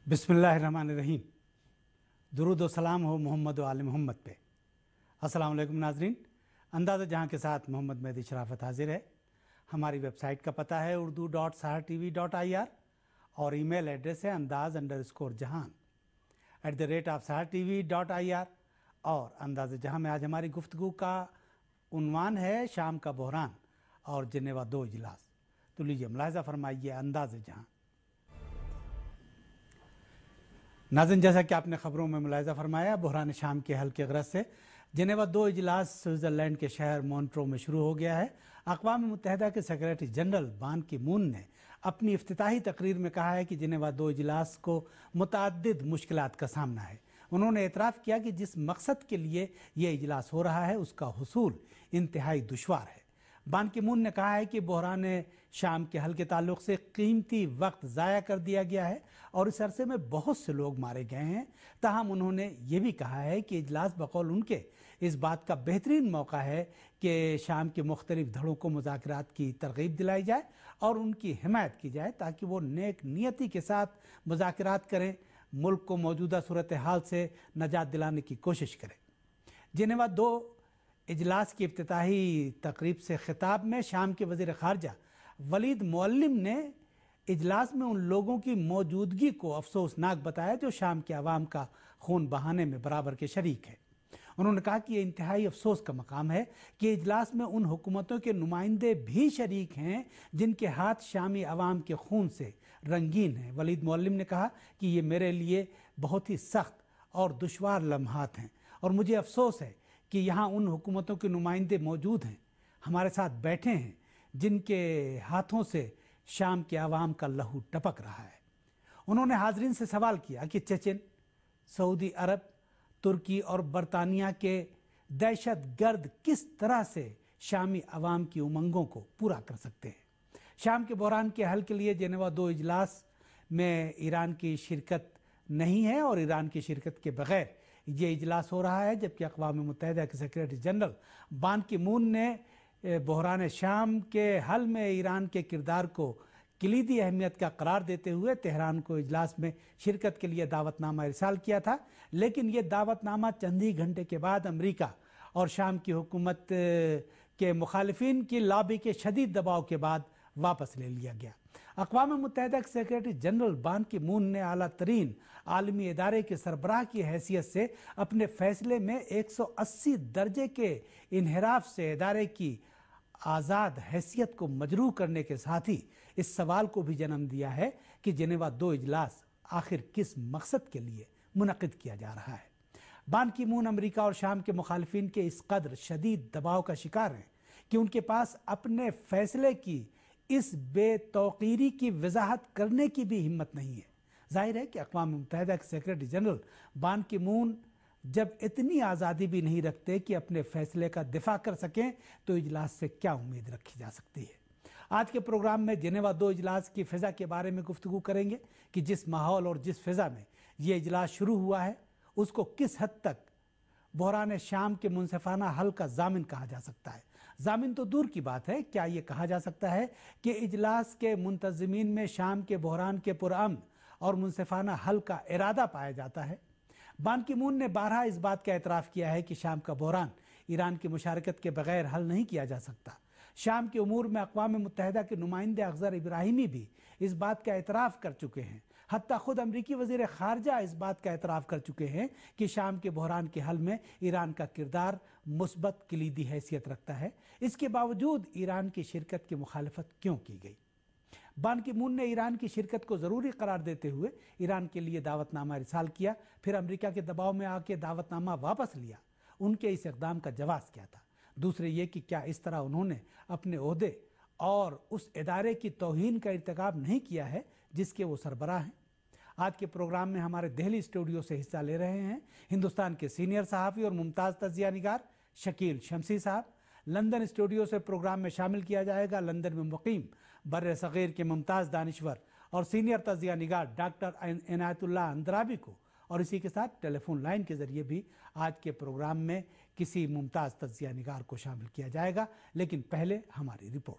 बिस्मिल्लाहिर्रहमानिर्रहीम। दुरूद व सलाम हो मोहम्मद व आले मोहम्मद पे। अस्सलाम वालेकुम नाजरीन, अंदाज़ जहां के साथ मोहम्मद मेहदी शराफत हाजिर है। हमारी वेबसाइट का पता है urdu.sahartv.ir और ईमेल एड्रेस है andaz_jahan@sahartv.ir। और अंदाज़ जहां में आज हमारी गुफ्तगू का उन्वान है शाम का बहरान और जिनेवा 2 इजलास। तो लीजिए मुलाहिज़ा फरमाइए अंदाज़ जहां। नाज़रीन, जैसा कि आपने ख़बरों में मुलाहिज़ा फरमाया, बहरान शाम के हल के गरज से जिनेवा 2 इजलास स्विट्ज़रलैंड के शहर मॉन्ट्रो में शुरू हो गया है। अक़वाम मुत्तहिदा के सेक्रेटरी जनरल बान की मून ने अपनी इफ्तिताही तकरीर में कहा है कि जिनेवा 2 इजलास को मुतअद्दिद मुश्किलात का सामना है। उन्होंने एतराफ़ किया कि जिस मकसद के लिए ये इजलास हो रहा है उसका हुसूल इंतहाई दुश्वार है। बान की मून ने कहा है कि बहरान शाम के हल के ताल्लुक़ से कीमती वक्त ज़ाया कर दिया गया है और इस अरसे में बहुत से लोग मारे गए हैं। ताहम उन्होंने ये भी कहा है कि इजलास बकौल उनके इस बात का बेहतरीन मौका है कि शाम के मुख्तलिफ धड़ों को मुज़ाकरात की तरग़ीब दिलाई जाए और उनकी हिमायत की जाए ताकि वो नेक नियति के साथ मुज़ाकरात करें, मुल्क को मौजूदा सूरत हाल से नजात दिलाने की कोशिश करें। जिनेवा 2 इजलास की इफ्तिताही तकरीब से खिताब में शाम के वज़ीर ख़ारजा वलीद मुअल्लिम ने इजलास में उन लोगों की मौजूदगी को अफसोसनाक बताया जो शाम के अवाम का खून बहाने में बराबर के शरीक है। उन्होंने कहा कि ये इंतहाई अफसोस का मकाम है कि इजलास में उन हुकूमतों के नुमाइंदे भी शरीक हैं जिनके हाथ शामी अवाम के खून से रंगीन हैं। वलीद मुअल्लिम ने कहा कि ये मेरे लिए बहुत ही सख्त और दुश्वार लम्हात हैं और मुझे अफसोस है कि यहाँ उन हुकूमतों के नुमाइंदे मौजूद हैं, हमारे साथ बैठे हैं, जिनके हाथों से शाम के अवाम का लहू टपक रहा है। उन्होंने हाजरीन से सवाल किया कि चेचन, सऊदी अरब, तुर्की और बरतानिया के दहशत गर्द किस तरह से शामी अवाम की उमंगों को पूरा कर सकते हैं। शाम के बहरान के हल के लिए जिनेवा 2 इजलास में ईरान की शिरकत नहीं है और ईरान की शिरकत के बगैर ये इजलास हो रहा है, जबकि अक़वाम मुत्तहिदा के सेक्रेटरी जनरल बान की मून ने बहरान शाम के हल में ईरान के किरदार को कलीदी अहमियत का करार देते हुए तेहरान को इजलास में शिरकत के लिए दावतनामा इरसाल किया था। लेकिन ये दावतनामा चंद ही घंटे के बाद अमेरिका और शाम की हुकूमत के मुखालिफिन की लॉबी के शदीद दबाव के बाद वापस ले लिया गया। अक़वाम मुत्तहिदा के सेक्रेटरी जनरल बान की मून ने आला तरीन आलमी इदारे के सरबराह की हैसियत से अपने फैसले में 180 दर्जे के इन्हिराफ से इदारे की आज़ाद हैसियत को मजरूह करने के साथ ही इस सवाल को भी जन्म दिया है कि जिनेवा 2 इजलास आखिर किस मकसद के लिए मुनक़िद किया जा रहा है। बान की मून अमेरिका और शाम के मुखालिफिन के इस कदर शदीद दबाव का शिकार हैं कि उनके पास अपने फैसले की इस बेतौकीरी की वजाहत करने की भी हिम्मत नहीं है। जाहिर है कि अक़वाम मुत्तहिदा के सेक्रेटरी जनरल बान की मून जब इतनी आज़ादी भी नहीं रखते कि अपने फैसले का दिफा कर सकें तो इजलास से क्या उम्मीद रखी जा सकती है। आज के प्रोग्राम में जिनेवा 2 इजलास की फ़िज़ा के बारे में गुफ्तगू करेंगे कि जिस माहौल और जिस फ़िज़ा में ये इजलास शुरू हुआ है उसको किस हद तक बहरान शाम के मुनसिफाना हल का ज़ामिन कहा जा सकता है। ज़ामिन तो दूर की बात है, क्या ये कहा जा सकता है कि इजलास के मुंतज़मीन में शाम के बहरान के पुरअमन और मुनसिफाना हल का इरादा पाया जाता है। बान की मून ने बारहा इस बात का एतराफ़ किया है कि शाम का बहरान ईरान की मुशारकत के बगैर हल नहीं किया जा सकता। शाम के उमूर में अक़वाम मुत्तहिदा के नुमाइंदे अख़ज़र इब्राहिमी भी इस बात का एतराफ़ कर चुके हैं। हत्ता खुद अमरीकी वज़ीर ख़ारजा इस बात का एतराफ़ कर चुके हैं कि शाम के बहरान के हल में ईरान का किरदार मुस्बत कलीदी हैसियत रखता है। इसके बावजूद ईरान की शिरकत की मुखालफत क्यों की गई। बान की मून ने ईरान की शिरकत को ज़रूरी करार देते हुए ईरान के लिए दावतनामा इरसाल किया, फिर अमेरिका के दबाव में आके दावतनामा वापस लिया। उनके इस इक़दाम का जवाज़ क्या था। दूसरे ये कि क्या इस तरह उन्होंने अपने ओहदे और उस इदारे की तौहीन का इर्तिकाब नहीं किया है जिसके वो सरबराह हैं। आज के प्रोग्राम में हमारे दिल्ली स्टूडियो से हिस्सा ले रहे हैं हिंदुस्तान के सीनियर सहाफ़ी और मुमताज़ तज़िया निगार शकील शमसी साहब। लंदन स्टूडियो से प्रोग्राम में शामिल किया जाएगा लंदन में मुकीम बर्र सग़ीर के मुमताज़ दानिश्वर और सीनियर तज़िया निगार डॉक्टर इनायतुल्लाह अंद्राबी को, और इसी के साथ टेलीफोन लाइन के ज़रिए भी आज के प्रोग्राम में किसी मुमताज़ तज़िया निगार को शामिल किया जाएगा। लेकिन पहले हमारी रिपोर्ट।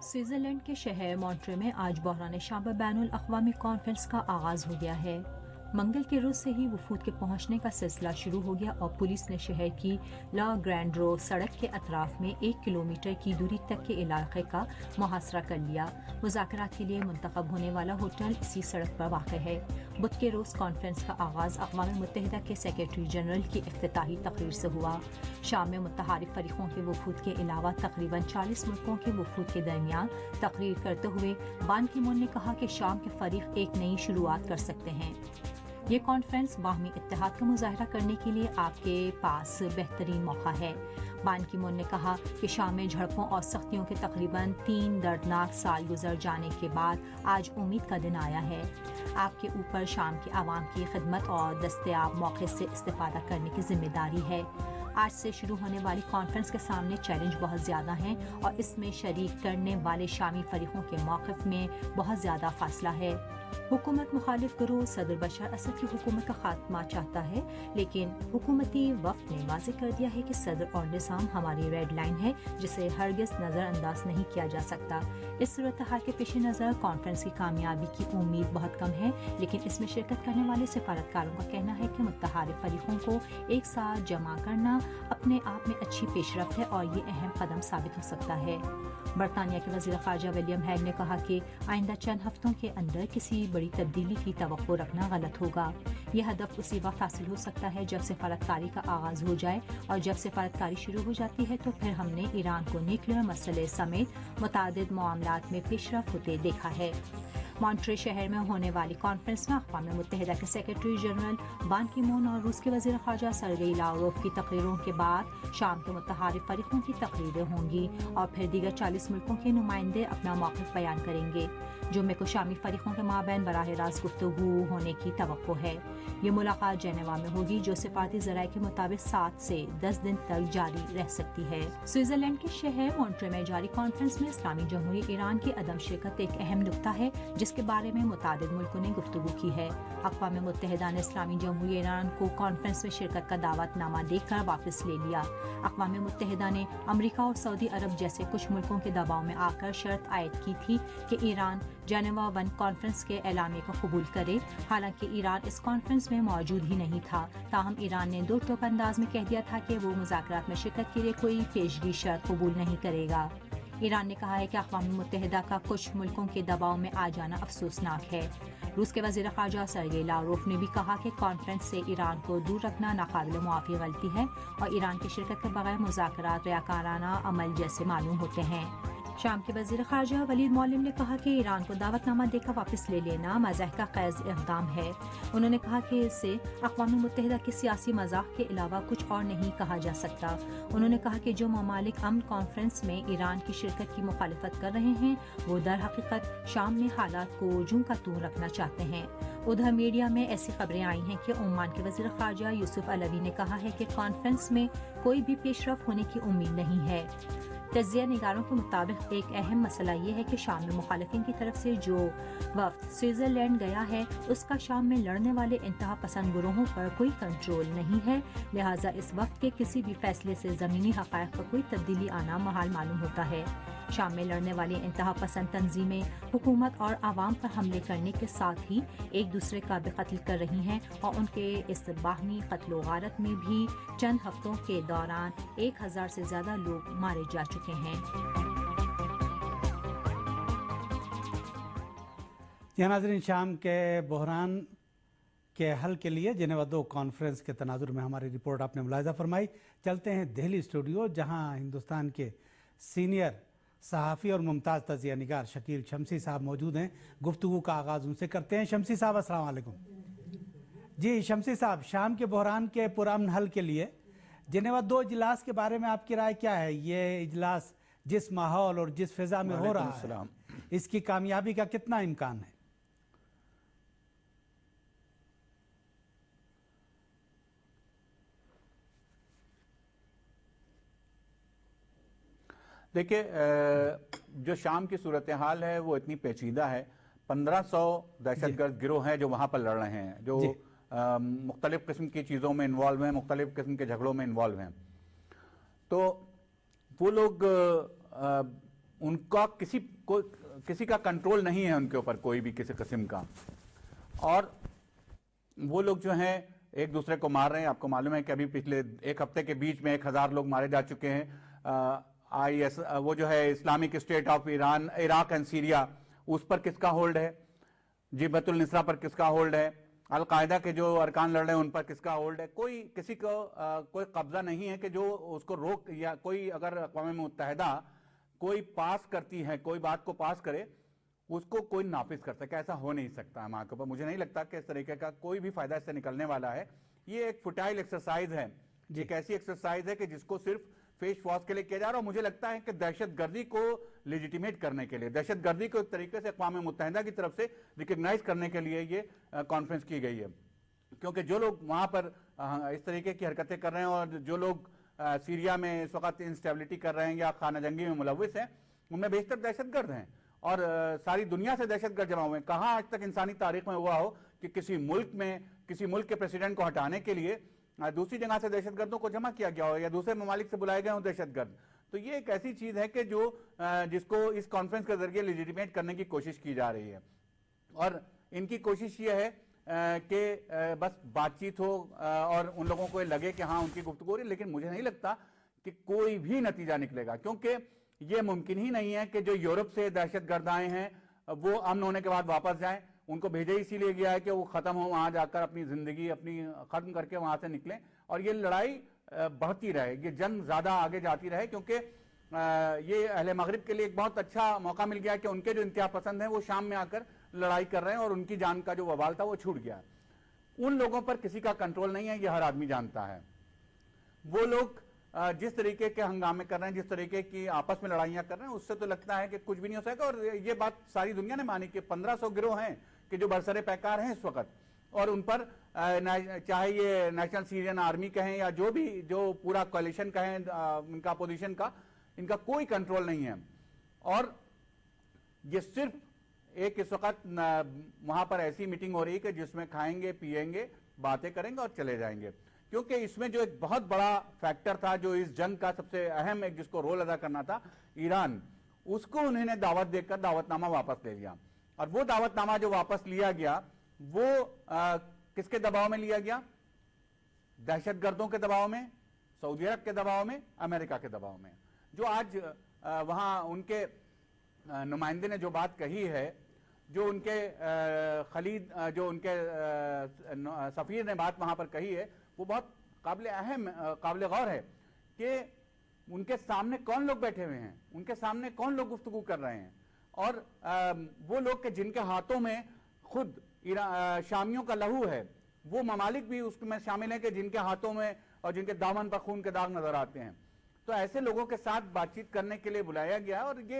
स्विट्जरलैंड के शहर मॉन्ट्रे में आज बहरान शाम पर बैनुल अक़वामी कॉन्फ्रेंस का आगाज हो गया है। मंगल के रोज से ही वफूद के पहुंचने का सिलसिला शुरू हो गया और पुलिस ने शहर की ला ग्रैंड रोड सड़क के अतराफ में 1 किलोमीटर की दूरी तक के इलाके का मुहासरा कर लिया। मुज़ाकरात के लिए मुंतखब होने वाला होटल इसी सड़क पर वाक़ है। बुध के रोज कॉन्फ्रेंस का आगाज अक़वाम मुत्तहिदा के सेक्रेटरी जनरल की इफ्तिताही तकरीर से हुआ। शाम में मुतहारिफ फरीकों के वफूद के अलावा तकरीबन 40 मुल्कों के वफूद के दरमियान तकरीर करते हुए बान की मून ने कहा कि शाम के फरीक एक नई शुरुआत कर सकते हैं। ये कॉन्फ्रेंस बाहमी इत्तेहाद का मुजाहरा करने के लिए आपके पास बेहतरीन मौका है। बान की मून ने कहा कि शाम में झड़पों और सख्तियों के तकरीबन 3 दर्दनाक साल गुजर जाने के बाद आज उम्मीद का दिन आया है। आपके ऊपर शाम के आवाम की खिदमत और दस्तयाब मौके से इस्तेफादा करने की जिम्मेदारी है। आज से शुरू होने वाली कॉन्फ्रेंस के सामने चैलेंज बहुत ज़्यादा हैं और इसमें शरीक करने वाले शामी फरीकों के मौक़िफ़ में बहुत ज़्यादा फासला है। हुकूमत मुखालिफ गिरोह सदर बशर असद की हुकूमत का खात्मा चाहता है, लेकिन हुकूमती वफ़द ने वाज़ेह कर दिया है कि सदर और निज़ाम हमारी रेड लाइन है जिसे हरगिज़ नज़रअंदाज नहीं किया जा सकता। इस सूरत हाल के पेश नज़र कॉन्फ्रेंस की कामयाबी की उम्मीद बहुत कम है, लेकिन इसमें शिरकत करने वाले सिफारतकारों का कहना है कि मुत्तहारिफ फरीकों को एक साथ जमा करना अपने आप में अच्छी पेशरफ्त है और ये अहम कदम साबित हो सकता है। बरतानिया के वज़ीर ख़ारजा विलियम हैग ने कहा कि आइंदा चंद हफ्तों के अंदर किसी बड़ी तब्दीली की तवक्को रखना गलत होगा। यह हदफ उसी वक्त हासिल हो सकता है जब सिफारतकारी का आगाज़ हो जाए, और जब सिफारतकारी शुरू हो जाती है तो फिर हमने ईरान को न्यूक्लियर मसले समेत मुतादिद मामलात में पेशरफ्त होते देखा है। मॉन्ट्रे शहर में होने वाली कॉन्फ्रेंस में अक़वाम मुत्तहिदा के सेक्रेटरी जनरल बान की मून और रूस के वज़ीर ख़ारजा सर्गेई लावरोव की तकरीरों के बाद शाम के मुतहारिफ फरीकों की तकरीरें होंगी और फिर दीगर 40 मुल्कों के नुमाइंदे अपना मौक़िफ़ बयान करेंगे। जुम्मे को शामी फरीकों के माबैन बराह रास्त गुफ्तगू होने की तवक्को है। ये मुलाकात जेनेवा में होगी, जो सिफारती ज़राए के मुताबिक 7 से 10 दिन तक जारी रह सकती है। स्विट्जरलैंड के शहर मॉन्ट्रे में जारी कॉन्फ्रेंस में इस्लामी जमहूरियत ईरान की अदम शिरकत एक अहम नुक्ता है, जिसके बारे में मुतादिद मुल्कों ने गुफ्तगू की है। अक़वाम मुत्तहिदा ने इस्लामी जमहूरियत ईरान को कॉन्फ्रेंस में शिरकत का दावतनामा देकर वापस ले लिया। अक़वाम मुत्तहिदा ने अमरीका और सऊदी अरब जैसे कुछ मुल्कों के दबाव में आकर शर्त आयद की थी कि ईरान जेनेवा 1 कॉन्फ्रेंस के एलामे को कबूल करे। हालांकि ईरान इस कॉन्फ्रेंस में मौजूद ही नहीं था, ताहम ईरान ने दो टोक अंदाज में कह दिया था कि वो मुज़ाकरात में शिरकत के लिए कोई पेशगी शर्त कबूल नहीं करेगा। ईरान ने कहा है कि अक़वाम मुत्तहिदा का कुछ मुल्कों के दबाव में आ जाना अफसोसनाक है। रूस के वज़ीर ख़ारजा सर्गेई लावरोव ने भी कहा कि कॉन्फ्रेंस से ईरान को दूर रखना नाकाबिल मुआफ़ी गलती है और ईरान की शिरकत के बगैर मुज़ाकरात रियाकाराना अमल जैसे मालूम होते हैं। शाम के वज़ीर ख़ारजा वलीद मौलिम ने कहा कि ईरान को दावतनामा देकर वापस ले लेना मज़ाह का ख़ैज़ इक़दाम है। उन्होंने कहा कि इससे अक़वाम मुत्तहिदा के सियासी मज़ाक के अलावा कुछ और नहीं कहा जा सकता। उन्होंने कहा कि जो ममालिक अमन कॉन्फ्रेंस में ईरान की शिरकत की मुखालिफत कर रहे हैं, वो दर हकीकत शाम में हालात को जूं का तूं रखना चाहते हैं। उधर मीडिया में ऐसी खबरें आई हैं कि ओमान के वज़ीर ख़ारजा यूसुफ अलवी ने कहा है कि कॉन्फ्रेंस में कोई भी पेशरफ होने की उम्मीद नहीं है। तज्ज़िया निगारों के मुताबिक एक अहम मसला ये है कि शाम में मुखालिफिन की तरफ से जो वफ़द स्विट्ज़रलैंड गया है, उसका शाम में लड़ने वाले इंतहा पसंद ग्रोहों पर कोई कंट्रोल नहीं है। लिहाजा इस वफ़द के किसी भी फैसले से ज़मीनी हक़ाइक़ पर कोई तब्दीली आना महाल मालूम होता है। शाम में लड़ने वाली इंतहा पसंद तंजीमें हुकूमत और आवाम पर हमले करने के साथ ही एक दूसरे का भी कत्ल कर रही हैं और उनके इस बाहमी कत्ल गारत में भी चंद हफ्तों के दौरान 1000 से ज़्यादा लोग मारे जा चुके हैं। यहाँ नाज़रीन, शाम के बहरान के हल के लिए जेनेवा 2 कॉन्फ्रेंस के तनाजुर में हमारी रिपोर्ट आपने मुलाहिज़ा फरमाई। चलते हैं दिल्ली स्टूडियो, जहाँ हिंदुस्तान के सीनियर सहाफ़ी और मुमताज़ तज़िया निगार शकील शमसी साहब मौजूद हैं। गुफ्तगू का आगाज़ उनसे करते हैं। शमसी साहब, अस्सलाम वालेकुम। जी शमसी साहब, शाम के बहरान के पुरअमन हल के लिए जेनेवा 2 इजलास के बारे में आपकी राय क्या है? ये इजलास जिस माहौल और जिस फिज़ा में हो रहा है, इसकी कामयाबी का कितना इम्कान है? देखिए, जो शाम की सूरत हाल है वो इतनी पेचीदा है। 1500 दहशतगर्द गिरोह हैं जो वहाँ पर लड़ रहे हैं, जो मुख्तलिफ किस्म की चीज़ों में इन्वॉल्व हैं, मुख्तलिफ किस्म के झगड़ों में इन्वॉल्व हैं। तो वो लोग उनका किसी का कंट्रोल नहीं है उनके ऊपर कोई भी किसी किस्म का, और वो लोग जो हैं एक दूसरे को मार रहे हैं। आपको मालूम है कि अभी पिछले एक हफ्ते के बीच में 1000 लोग मारे जा चुके हैं। IS वो जो है Islamic state of Iran, Iraq and Syria, उस पर किसका होल्ड है? जिबहतुल निसरा पर किसका होल्ड है? अल-कायदा के जो अरकान लड़ रहे हैं उन पर किसका होल्ड है? कोई किसी को कोई कब्जा नहीं है कि जो उसको रोक, या कोई अगर अक़वाम मुत्तहिदा कोई पास करती है, कोई बात को पास करे, उसको कोई नाफिज कर सके। ऐसा हो नहीं सकता है वहां के ऊपर। मुझे नहीं लगता कि इस तरीके का कोई भी फायदा इससे निकलने वाला है। ये एक फुटाइल एक्सरसाइज है, एक ऐसी एक्सरसाइज है कि जिसको सिर्फ फेस वॉश के लिए किया जा रहा है। मुझे लगता है कि दहशतगर्दी को लेजिटिमेट करने के लिए, दहशतगर्दी को एक तरीके से अक़वाम मुत्तहिदा की तरफ से रिकग्नाइज करने के लिए ये कॉन्फ्रेंस की गई है। क्योंकि जो लोग वहां पर इस तरीके की हरकतें कर रहे हैं, और जो लोग सीरिया में इस वक्त इंस्टेबिलिटी कर रहे हैं या खाना जंगी में मुलविस हैं, उनमें बेशतर दहशतगर्द हैं, और सारी दुनिया से दहशतगर्द जमा हुए हैं। कहाँ आज तक इंसानी तारीख में हुआ हो कि किसी मुल्क के प्रेसिडेंट को हटाने के लिए दूसरी जगह से दहशतगर्दों को जमा किया गया हो, या दूसरे ममालिक से बुलाए गए हो दहशतगर्द? तो ये एक ऐसी चीज है कि जिसको इस कॉन्फ्रेंस के जरिए लेजिटिमेट करने की कोशिश की जा रही है। और इनकी कोशिश ये है कि बस बातचीत हो और उन लोगों को लगे कि हाँ उनकी गुफ्तगू हो रही है, लेकिन मुझे नहीं लगता कि कोई भी नतीजा निकलेगा। क्योंकि ये मुमकिन ही नहीं है कि जो यूरोप से दहशतगर्द आए हैं वो अमन होने के बाद वापस जाएं। उनको भेजा इसीलिए गया है कि वो खत्म हो, वहां जाकर अपनी जिंदगी अपनी खत्म करके वहां से निकलें, और ये लड़ाई बढ़ती रहे, ये जंग ज्यादा आगे जाती रहे। क्योंकि ये अहले मगरिब के लिए एक बहुत अच्छा मौका मिल गया कि उनके जो इंतहा पसंद हैं वो शाम में आकर लड़ाई कर रहे हैं, और उनकी जान का जो वबाल था वो छूट गया। उन लोगों पर किसी का कंट्रोल नहीं है, ये हर आदमी जानता है। वो लोग जिस तरीके के हंगामे कर रहे हैं, जिस तरीके की आपस में लड़ाइयां कर रहे हैं, उससे तो लगता है कि कुछ भी नहीं हो सकेगा। और ये बात सारी दुनिया ने मानी कि 1500 गिरोह हैं कि जो बरसरे पैकार हैं इस वक्त, और उन पर चाहे ये नेशनल सीरियन आर्मी कहें या जो पूरा कोalition कहें इनका अपोजिशन का, इनका कोई कंट्रोल नहीं है। और ये सिर्फ एक इस वक्त वहां पर ऐसी मीटिंग हो रही है कि जिसमें खाएंगे पिएंगे बातें करेंगे और चले जाएंगे। क्योंकि इसमें जो एक बहुत बड़ा फैक्टर था, जो इस जंग का सबसे अहम एक जिसको रोल अदा करना था, ईरान, उसको उन्होंने दावत देकर दावतनामा वापस ले लिया। और वो दावतनामा जो वापस लिया गया वो किसके दबाव में लिया गया? दहशतगर्दों के दबाव में, सऊदी अरब के दबाव में, अमेरिका के दबाव में। जो आज वहां उनके नुमाइंदे ने जो बात कही है, जो उनके खलीद जो उनके सफीर ने बात वहां पर कही है, वो बहुत काबिल गौर है कि उनके सामने कौन लोग बैठे हुए हैं, उनके सामने कौन लोग गुफ्तगू कर रहे हैं। और वो लोग के जिनके हाथों में खुद शामियों का लहू है, वो ममालिक भी उसमें शामिल हैं कि जिनके हाथों में और जिनके दामन पर खून के दाग नजर आते हैं। तो ऐसे लोगों के साथ बातचीत करने के लिए बुलाया गया। और ये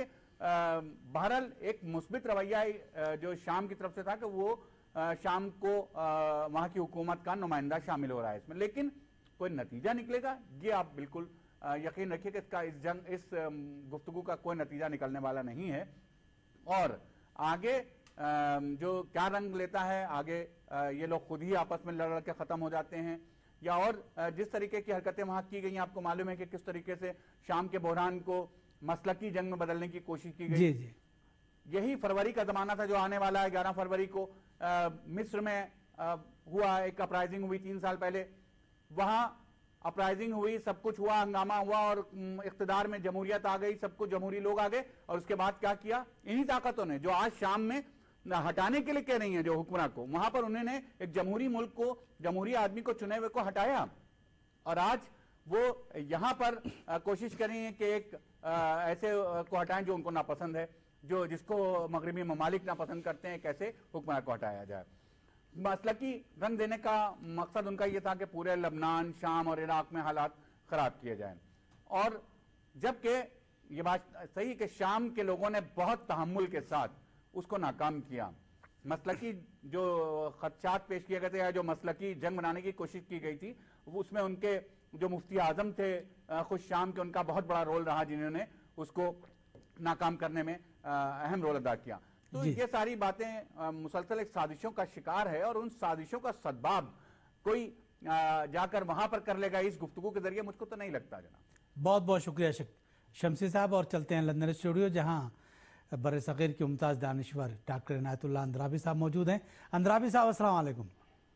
बहरहाल एक मुस्बित रवैया जो शाम की तरफ से था कि वो शाम को वहां की हुकूमत का नुमाइंदा शामिल हो रहा है इसमें, लेकिन कोई नतीजा निकलेगा ये आप बिल्कुल यकीन रखिए कि इस गुफ्तगू का कोई नतीजा निकलने वाला नहीं है। और आगे जो क्या रंग लेता है, आगे ये लोग खुद ही आपस में लड़ के खत्म हो जाते हैं, या और जिस तरीके की हरकतें वहां की गई, आपको मालूम है कि किस तरीके से शाम के बहरान को मसलकी जंग में बदलने की कोशिश की गई। जी। यही फरवरी का जमाना था जो आने वाला है। 11 फरवरी को मिस्र में हुआ एक अपराइजिंग हुई 3 साल पहले। वहां अपराइजिंग हुई, सब कुछ हुआ, हंगामा हुआ, और इख्तिदार में जमहूरियत आ गई, सब कुछ जमहूरी लोग आ गए। और उसके बाद क्या किया इन्हीं ताकतों ने, जो आज शाम में हटाने के लिए कह रही हैं जो हुक्मरान को, वहां पर उन्होंने एक जमहूरी मुल्क को, जमहूरी आदमी को, चुने हुए को हटाया। और आज वो यहां पर कोशिश कर रही है कि एक ऐसे को हटाएं जो उनको नापसंद है, जिसको मगरबी ममालिक नापसंद करते हैं, कैसे हुक्मरान को हटाया जाए। मसलकी रंग देने का मकसद उनका यह था कि पूरे लबनान, शाम और इराक में हालात खराब किए जाएं। और जबकि ये बात सही कि शाम के लोगों ने बहुत तहम्मुल के साथ उसको नाकाम किया। मसलकी जो खदशात पेश किए गए थे या जो मसलकी जंग बनाने की कोशिश की गई थी, उसमें उनके जो मुफ्ती आजम थे खुद शाम के, उनका बहुत बड़ा रोल रहा, जिन्होंने उसको नाकाम करने में अहम रोल अदा किया। तो ये सारी बातें मुसलसल एक साजिशों का शिकार है, और उन साजिशों का सद्भाव कोई जाकर वहां पर कर लेगा इस गुफ्तगू के जरिए, मुझको तो नहीं लगता जनाब। बहुत बहुत शुक्रिया शमसी साहब और चलते हैं लंदन स्टूडियो, जहां बर सग़ीर के मुमताज़ दानिश्वर डॉक्टर इनायतुल्लाह अंद्राबी साहब मौजूद हैं। अंद्राबी साहब अस्सलाम वालेकुम।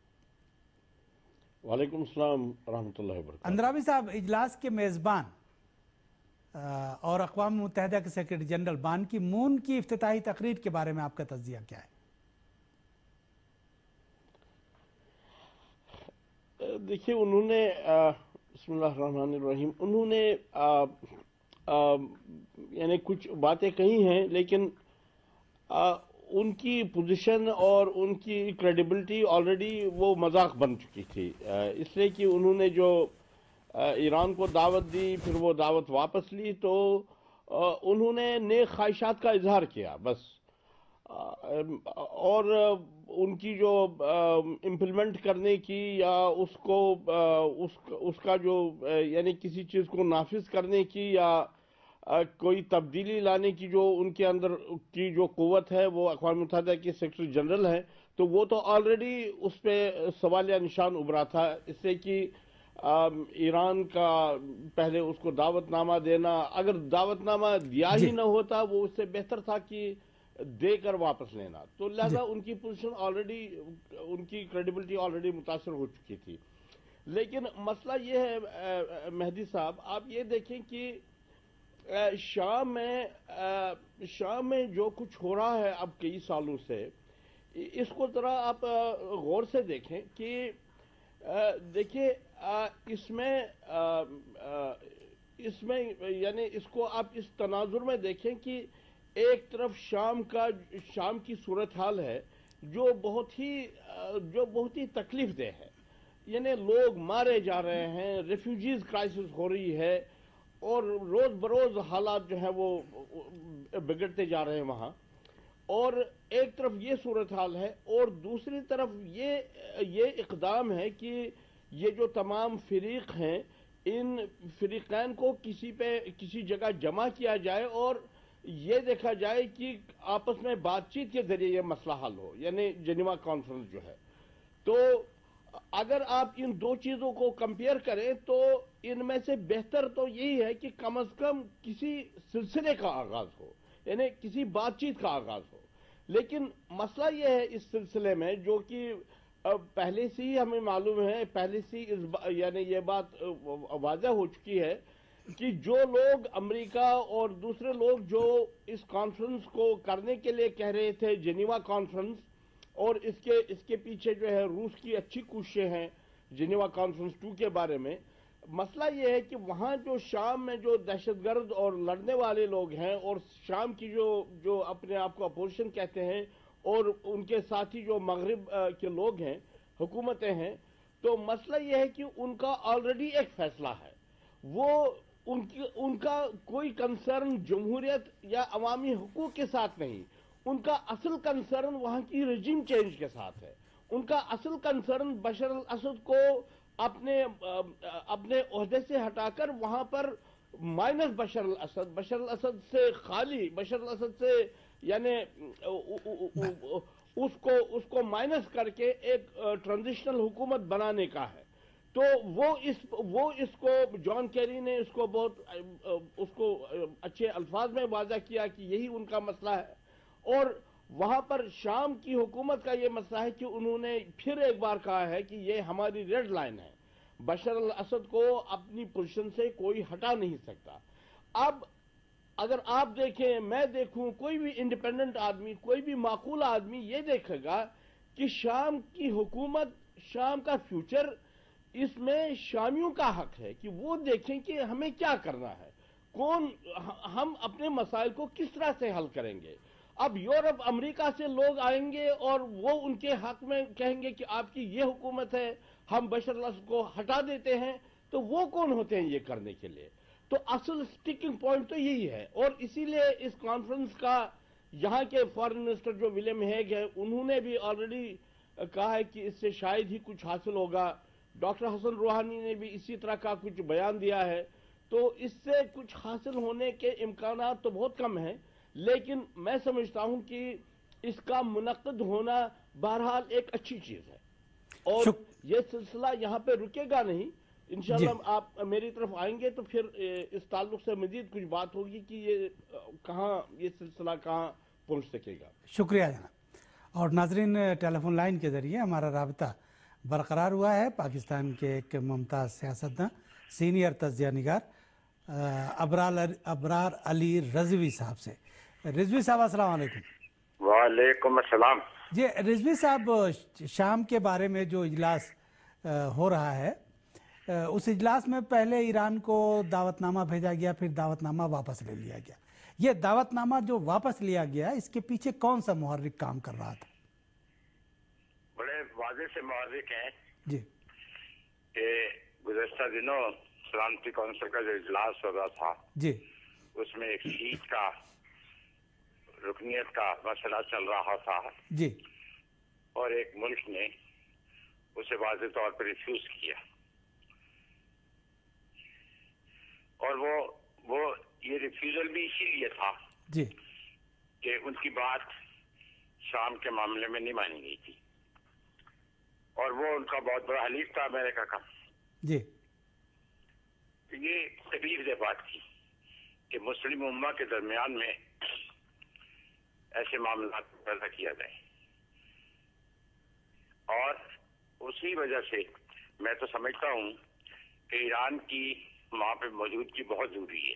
वालेकुम सलाम रहमतुल्लाहि व बरकातहू। अंद्राबी साहब, इजलास के मेज़बान और अक़वाम मुत्तहिदा के सेक्रेटरी जनरल बान की मून की इफ्तिताही तकरीर के बारे में आपका तज़्ज़िया क्या है? देखिए, उन्होंने बिस्मिल्लाहिर्रहमानिर्रहीम उन्होंने यानी कुछ बातें कही हैं, लेकिन उनकी पोजीशन और उनकी क्रेडिबिलिटी ऑलरेडी वो मजाक बन चुकी थी, इसलिए कि उन्होंने जो ईरान को दावत दी, फिर वो दावत वापस ली, तो उन्होंने नेक ख्वाहिशात का इजहार किया बस, और उनकी जो इम्प्लीमेंट करने की या उसको उसका जो यानी किसी चीज़ को नाफिज करने की या कोई तब्दीली लाने की जो उनके अंदर की जो कुव्वत है, वो अक़वाम मुत्तहिदा के सेक्रेटरी जनरल है, तो वो तो ऑलरेडी उस पर सवालिया निशान उभरा था, इससे कि ईरान का पहले उसको दावतनामा देना, अगर दावतनामा दिया ही न होता वो उससे बेहतर था कि देकर वापस लेना, तो लिहाजा उनकी पोजीशन ऑलरेडी, उनकी क्रेडिबिलिटी ऑलरेडी मुतासर हो चुकी थी। लेकिन मसला ये है मेहदी साहब, आप ये देखें कि शाम में जो कुछ हो रहा है अब कई सालों से, इसको जरा आप गौर से देखें कि देखिए इसमें यानी इसको आप इस तनाजुर में देखें कि एक तरफ शाम की सूरत हाल है जो बहुत ही तकलीफ दे है, यानी लोग मारे जा रहे हैं, रेफ्यूजीज क्राइसिस हो रही है और रोज बरोज हालात जो है वो बिगड़ते जा रहे हैं वहां, और एक तरफ ये सूरत हाल है और दूसरी तरफ ये इक़दाम है कि ये जो तमाम फरीक हैं, इन फरीक़ैन को किसी जगह जमा किया जाए और ये देखा जाए कि आपस में बातचीत के जरिए ये मसला हल हो, यानी जेनेवा कॉन्फ्रेंस जो है। तो अगर आप इन दो चीजों को कंपेयर करें तो इनमें से बेहतर तो यही है कि कम से कम किसी सिलसिले का आगाज हो, यानी किसी बातचीत का आगाज हो। लेकिन मसला यह है इस सिलसिले में, जो कि पहले से ही हमें मालूम है, पहले से यानी ये बात वाज़ह हो चुकी है कि जो लोग अमेरिका और दूसरे लोग जो इस कॉन्फ्रेंस को करने के लिए कह रहे थे, जेनेवा कॉन्फ्रेंस, और इसके पीछे जो है रूस की अच्छी कोशिशें हैं जेनेवा कॉन्फ्रेंस 2 के बारे में। मसला यह है कि वहां जो शाम में जो दहशतगर्द और लड़ने वाले लोग हैं और शाम की जो अपने आप को अपोजिशन कहते हैं और उनके साथी जो मगरिब के लोग हैं, हुकूमतें हैं, तो मसला यह है कि उनका ऑलरेडी एक फैसला है, वो उनका कोई कंसर्न जमहूरियत या अवामी हुकूक के साथ नहीं, उनका असल कंसर्न वहां की रजीम चेंज के साथ है। उनका असल कंसर्न बशर अल असद को अपने ओहदे से हटाकर वहां पर माइनस बशर अल असद से खाली, बशर अल असद से यानी उसको माइनस करके एक ट्रांजिशनल हुकूमत बनाने का है। तो वो इसको जॉन केरी ने इसको उसको अच्छे अल्फाज में वाज़ा किया कि यही उनका मसला है, और वहां पर शाम की हुकूमत का ये मसला है कि उन्होंने फिर एक बार कहा है कि ये हमारी रेड लाइन है, बशर अल असद को अपनी पोजीशन से कोई हटा नहीं सकता। अब अगर आप देखें, मैं देखूं, कोई भी इंडिपेंडेंट आदमी, कोई भी माकूल आदमी ये देखेगा कि शाम की हुकूमत, शाम का फ्यूचर, इसमें शामियों का हक है कि वो देखें कि हमें क्या करना है, हम अपने मसाइल को किस तरह से हल करेंगे। अब यूरोप अमेरिका से लोग आएंगे और वो उनके हक में कहेंगे कि आपकी ये हुकूमत है, हम बशर अल असद को हटा देते हैं, तो वो कौन होते हैं ये करने के लिए? तो असल स्टिकिंग पॉइंट तो यही है, और इसीलिए इस कॉन्फ्रेंस का यहाँ के फॉरेन मिनिस्टर जो विलियम हेग है, उन्होंने भी ऑलरेडी कहा है कि इससे शायद ही कुछ हासिल होगा। डॉक्टर हसन रूहानी ने भी इसी तरह का कुछ बयान दिया है, तो इससे कुछ हासिल होने के इम्कानात तो बहुत कम है। लेकिन मैं समझता हूं कि इसका मुनक्कद होना बहरहाल एक अच्छी चीज है, और ये सिलसिला यहां पे रुकेगा नहीं, इंशाल्लाह आप मेरी तरफ आएंगे तो फिर इस ताल्लुक से मजीद कुछ बात होगी कि ये कहाँ, ये सिलसिला कहाँ पहुँच सकेगा। शुक्रिया जनाब। और नाजरीन, टेलीफोन लाइन के ज़रिए हमारा राबता बरकरार हुआ है पाकिस्तान के एक मुमताज़ सियासतदान, सीनियर तज्ज़िया निगार अबरार अली रज़वी साहब से। रिजवी साहब अस्सलाम वालेकुम। वालेकुम अस्सलाम। जी रिजवी साहब, शाम के बारे में जो इजलास हो रहा है, उस इजलास में पहले ईरान को दावतनामा भेजा गया, फिर दावतनामा वापस ले लिया गया। ये दावतनामा जो वापस लिया गया, इसके पीछे कौन सा मुहर्रिक काम कर रहा था? बड़े वाज़े से मुहर्रिक हैं जी कि गुज़श्ता दिनों सलामती कौंसिल का जो इजलास हो रहा था जी, उसमें एक सीट का रुकनियत का मसला चल रहा था जी और एक मुल्क ने उसे वाज़े तौर पर रिफ्यूज किया। और वो ये रिफ्यूजल भी इसीलिए था जी कि उनकी बात शाम के मामले में नहीं मानी गई थी और वो उनका बहुत बड़ा हलीफ था अमेरिका का। जी ये तकलीफ दे बात थी कि मुस्लिम उम्मा के दरमियान में ऐसे मामला पैदा किया जाए, और उसी वजह से मैं तो समझता हूँ कि ईरान की वहाँ पे मौजूदगी बहुत जरूरी है,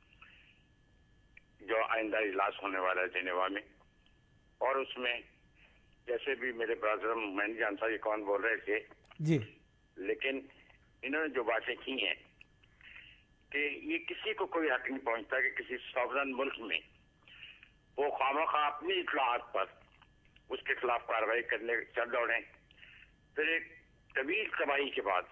जो आइंदा इजलास होने वाला है जेनेवा में। और उसमें जैसे भी मेरे ब्रदर, मैं नहीं जानता ये कौन बोल रहे थे जी, लेकिन इन्होंने जो बातें की हैं कि ये किसी को कोई हक नहीं पहुंचता कि किसी सॉवरन मुल्क में वो खामखा अपनी इतलात पर उसके खिलाफ कार्रवाई करने चल दौड़े। फिर एक तवील तबाही के बाद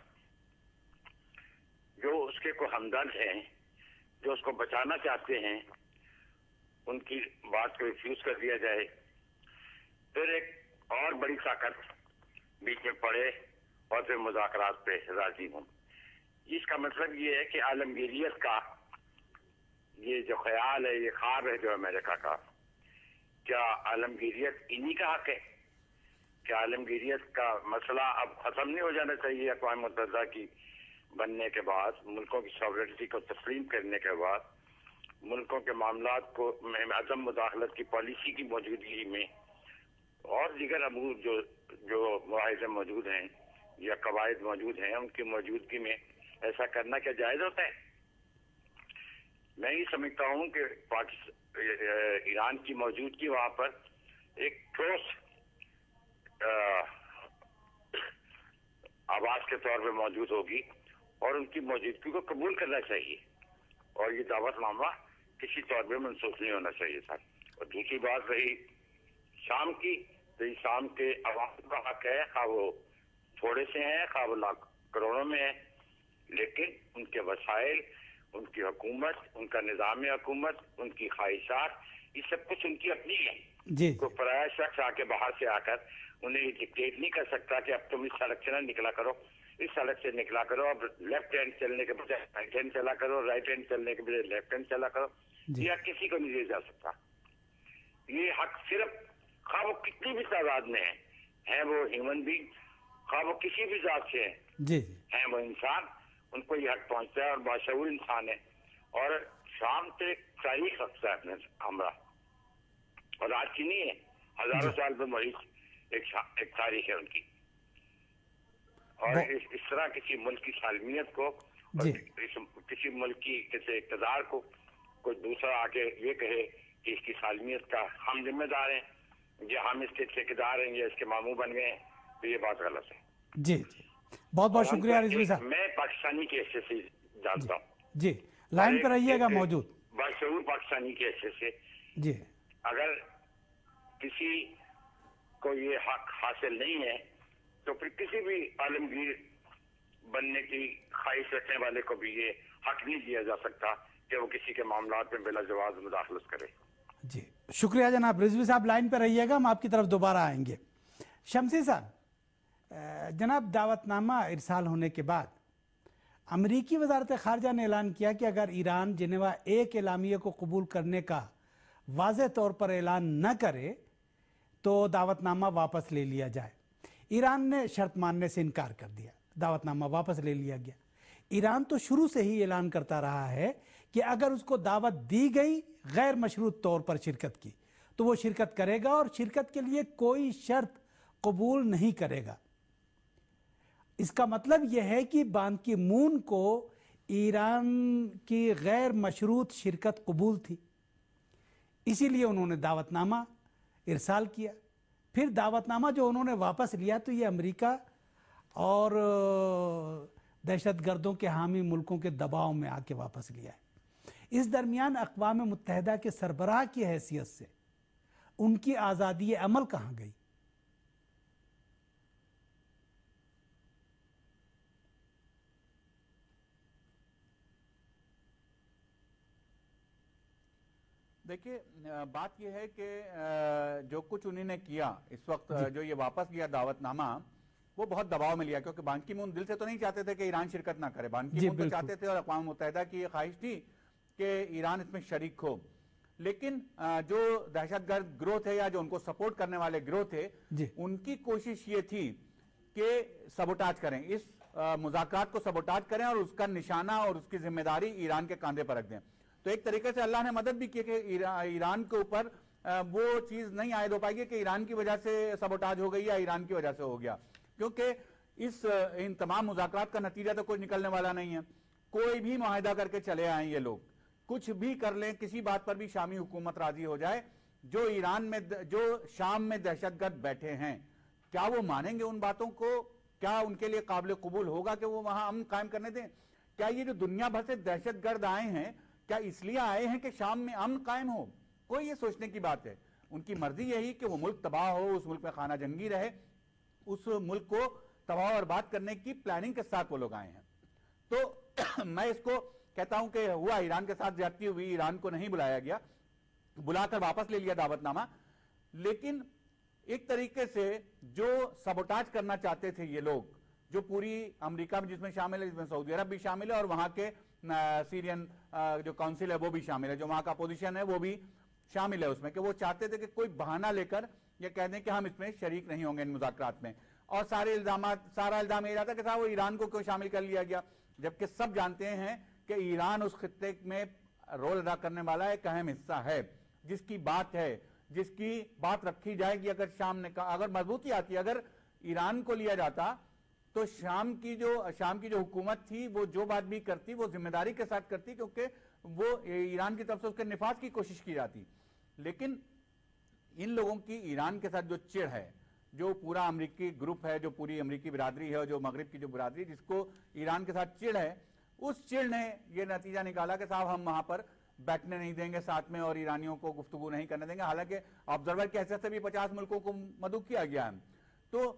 जो उसके को हमदर्द हैं, जो उसको बचाना चाहते हैं, उनकी बात को रिफ्यूज कर दिया जाए। फिर एक और बड़ी ताकत बीच में पड़े और फिर मुज़ाकरात पे राजी हों। इसका मतलब ये है कि आलमगीरियत का ये जो ख्याल है, ये ख्वाब है जो अमेरिका का, क्या आलमगीरियत इन्हीं का हक है? क्या आलमगीरियत का मसला अब खत्म नहीं हो जाना चाहिए? अक़वाम मुत्तहिदा की बनने के बाद, मुल्कों की सॉवरेनिटी को तस्लीम करने के बाद, मुल्कों के मामलात को अदम मुदाखलत की पॉलिसी की मौजूदगी में और दीगर अमूर जो मुआहिदे मौजूद हैं या कवायद मौजूद हैं, उनकी मौजूदगी में ऐसा करना क्या जायज़ होता है? मैं ये समझता हूँ कि ईरान की मौजूदगी वहाँ पर एक ठोस आवाज के तौर पर मौजूद होगी और उनकी मौजूदगी को कबूल करना चाहिए, और ये दावतनामा किसी तौर पर मनसूख नहीं होना चाहिए था। और दूसरी बात रही शाम की, तो शाम के अवाम का हक है, खा वो थोड़े से हैं, खा वो लाख करोड़ों में है, लेकिन उनके वसाइल, उनकी हुकूमत, उनका निज़ाम हुकूमत, उनकी ख्वाहिशात, ये सब कुछ उनकी अपनी है। जी कोई पराया शख्स आके बाहर से आकर उन्हें ये डिक्टेट नहीं कर सकता कि अब तुम इस सड़क से ना निकला करो, इस सड़क से निकला करो, अब लेफ्ट हैंड चलने के बजाय राइट हैंड चला करो, राइट हैंड चलने के बजाय लेफ्ट हैंड चला करो। ये हक किसी को नहीं दिया जा सकता। ये हक सिर्फ खा वो कितनी भी तादाद में है वो ह्यूमन बींग, खा वो किसी भी जात से जी है वो इंसान, उनको ये हक पहुंचता है और बाशऊर इंसान है। और शाम से तारीख रखता है अपने हमरा, और आज की नहीं है, हजारों साल पे मरीज एक तारीख है उनकी। और इस तरह किसी मुल्क की सालमियत को और किसी मुल्क की किसी इक़्तिदार को कोई दूसरा आके ये कहे कि इसकी सालमियत का हम जिम्मेदार हैं, या हम इसके ठेकेदार हैं, या इसके मामू बन गए हैं, तो ये बात गलत है। जी जी, बहुत बहुत शुक्रिया रिजवी साहब। मैं पाकिस्तानी के हैसियत से जानता हूँ जी, लाइन पर रहिएगा मौजूद। बाशऊर पाकिस्तानी के हैसियत से जी, अगर किसी को ये हक हासिल नहीं है तो फिर किसी भी आलमगीर बनने की ख्वाहिश रखने वाले को भी ये हक नहीं दिया जा सकता कि वो किसी के मामलात में बिला जवाब मुदाखलत करे। जी शुक्रिया जनाब। रिजवी साहब लाइन पर रहिएगा, हम आपकी तरफ दोबारा आएंगे। शमसी साहब, जनाब दावतनामा इरसाल होने के बाद अमरीकी वजारत खारजा ने ऐलान किया कि अगर ईरान जिनेवा एक एलामिया को कबूल करने का वाज़ेह तौर पर ऐलान न करे तो दावतनामा वापस ले लिया जाए। ईरान ने शर्त मानने से इनकार कर दिया, दावतनामा वापस ले लिया गया। ईरान तो शुरू से ही ऐलान करता रहा है कि अगर उसको दावत दी गई गैर मशरूत तौर पर शिरकत की तो वो शिरकत करेगा और शिरकत के लिए कोई शर्त कबूल नहीं करेगा। इसका मतलब यह है कि बान की मून को ईरान की गैर मशरूत शिरकत कबूल थी, इसीलिए उन्होंने दावतनामा इरसाल किया। फिर दावतनामा जो उन्होंने वापस लिया तो ये अमेरिका और दहशतगर्दों के हामी मुल्कों के दबाव में आके वापस लिया है। इस दरमियान अक़वाम मुत्तहिदा के सरबराह की हैसियत से उनकी आज़ादी अमल कहाँ गई? देखिए, बात यह है कि जो कुछ उन्होंने किया इस वक्त, जो ये वापस लिया दावतनामा, वो बहुत दबाव में लिया, क्योंकि बान की मून दिल से तो नहीं चाहते थे कि ईरान शिरकत ना करे। बान की मून तो चाहते थे और अक़वाम मुत्तहिदा की ये ख्वाहिश थी कि ईरान इसमें शरीक हो, लेकिन जो दहशतगर्द गिरोह थे या जो उनको सपोर्ट करने वाले गिरोह थे, उनकी कोशिश ये थी कि सबोटाज करें, इस मुज़ाकरात को सबोटाज करें और उसका निशाना और उसकी जिम्मेदारी ईरान के कांधे पर रख दें। तो एक तरीके से अल्लाह ने मदद भी की कि ईरान के ऊपर वो चीज नहीं आयद हो पाएगी कि ईरान की वजह से सबोटाज हो गई या ईरान की वजह से हो गया, क्योंकि इन तमाम मुज़ाकरात का नतीजा तो कुछ निकलने वाला नहीं है। कोई भी मुआहिदा करके चले आए ये लोग, कुछ भी कर लें, किसी बात पर भी शामी हुकूमत राजी हो जाए, जो ईरान में, जो शाम में दहशतगर्द बैठे हैं, क्या वो मानेंगे उन बातों को? क्या उनके लिए काबिल कबूल होगा कि वो वहां अमन कायम करने दें? क्या ये जो दुनिया भर से दहशतगर्द आए हैं, क्या इसलिए आए हैं कि शाम में अमन कायम हो? कोई ये सोचने की बात है? उनकी मर्जी यही कि वो मुल्क तबाह हो, उस मुल्क में खाना जंगी रहे, उस मुल्क को तबाह और बर्बाद करने की प्लानिंग के साथ वो लोग आए हैं। तो मैं इसको कहता हूं कि हुआ ईरान के साथ ज्यादती हुई, ईरान को नहीं बुलाया गया, बुलाकर वापस ले लिया दावतनामा, लेकिन एक तरीके से जो सबोटाज करना चाहते थे ये लोग, जो पूरी अमेरिका में जिसमें शामिल है, जिसमें सऊदी अरब भी शामिल है और वहां के सीरियन जो काउंसिल है वो भी शामिल है, जो वहां का अपोजिशन है वो भी शामिल है उसमें, कि वो चाहते थे कि कोई बहाना लेकर ये कह दें कि हम इसमें शरीक नहीं होंगे इन मुज़ाकरात में, और सारा इल्जाम ये था कि साहब वो ईरान को क्यों शामिल कर लिया गया, जबकि सब जानते हैं कि ईरान उस खित्ते में रोल अदा करने वाला एक अहम हिस्सा है, जिसकी बात रखी जाएगी। अगर शाम ने कहा, अगर मजबूती आती, अगर ईरान को लिया जाता तो शाम की जो हुकूमत थी वो जो बात भी करती वो जिम्मेदारी के साथ करती, क्योंकि वो ईरान की तरफ से उसके निफाज की कोशिश की जाती। लेकिन इन लोगों की ईरान के साथ जो चिढ़ है, जो पूरा अमेरिकी ग्रुप है, जो पूरी अमेरिकी बिरादरी है और जो मगरिब की जो बिरादरी है, जिसको ईरान के साथ चिढ़ है, उस चिढ़ ने ये नतीजा निकाला कि साहब हम वहां पर बैठने नहीं देंगे साथ में और ईरानियों को गुफ्तगू नहीं करने देंगे। हालांकि ऑब्जर्वर की हैसियत से भी 50 मुल्कों को मदऊ किया गया है, तो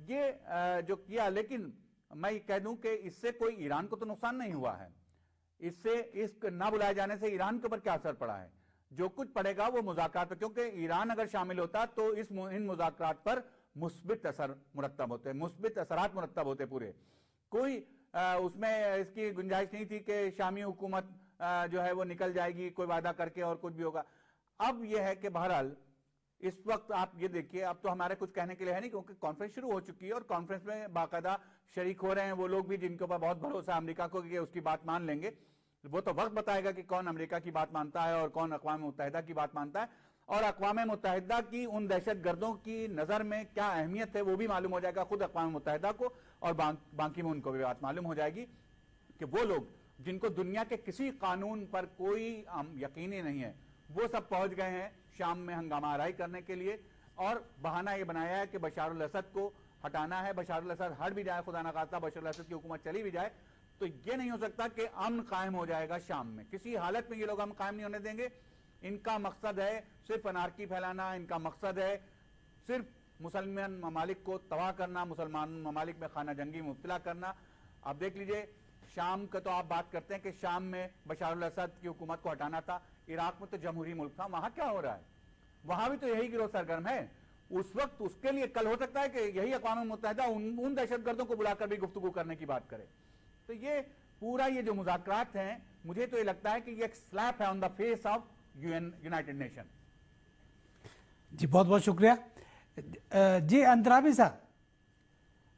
ये जो किया, लेकिन मैं कह दूं कि इससे कोई ईरान को तो नुकसान नहीं हुआ है। इससे इस ना बुलाए जाने से ईरान के ऊपर क्या असर पड़ा है? जो कुछ पड़ेगा वो मुज़ाकरात पर, क्योंकि ईरान अगर शामिल होता तो इन मुज़ाकरात पर मुस्बित असर मुरत्तब होते, मुस्बित असरात मुरत्तब होते पूरे। कोई उसमें इसकी गुंजाइश नहीं थी कि शामी हुकूमत जो है वो निकल जाएगी कोई वादा करके और कुछ भी होगा। अब यह है कि बहरहाल इस वक्त आप ये देखिए, अब तो हमारे कुछ कहने के लिए है नहीं, क्योंकि कॉन्फ्रेंस शुरू हो चुकी है और कॉन्फ्रेंस में बाकायदा शरीक हो रहे हैं वो लोग भी जिनके ऊपर बहुत भरोसा है अमेरिका को कि उसकी बात मान लेंगे। वो तो वक्त बताएगा कि कौन अमेरिका की बात मानता है और कौन अक़वाम मुत्तहिदा की बात मानता है, और अक़वाम मुत्तहिदा की उन दहशतगर्दों की नजर में क्या अहमियत है वो भी मालूम हो जाएगा खुद अक़वाम मुत्तहिदा को, और बाकी में उनको भी बात मालूम हो जाएगी कि वो लोग जिनको दुनिया के किसी कानून पर कोई यकीन ही नहीं है, वो सब पहुंच गए हैं शाम में हंगामा आराई करने के लिए, और बहाना ये बनाया है कि बशार अल असद को हटाना है। बशार अल असद हट भी जाए, खुदा न खास्ता बशार अल असद की हुकूमत चली भी जाए, तो ये नहीं हो सकता कि अमन कायम हो जाएगा शाम में, किसी हालत में ये लोग अमन कायम नहीं होने देंगे। इनका मकसद है सिर्फ अनारकी फैलाना, इनका मकसद है सिर्फ मुसलमान ममालिक को तबाह करना, मुसलमान ममालिक में खाना जंगी मुब्तला करना। अब देख लीजिए, शाम का तो आप बात करते हैं कि शाम में बशार अल असद की हुकूमत को हटाना था, इराक में तो जमहूरी मुल्क था, वहां क्या हो रहा है? वहां भी तो यही गिरोह सरगर्म है। उस वक्त उसके लिए कल हो सकता है कि यही अक़वाम मुत्तहिदा उन दहशतगर्दों को बुलाकर भी गुफ्तगू करने की बात करे। तो ये पूरा ये जो मुज़ाकरात हैं, मुझे तो ये लगता है कि ये एक स्लैप है on the face of United Nation. जी बहुत बहुत शुक्रिया। जी अंतराबी साहब,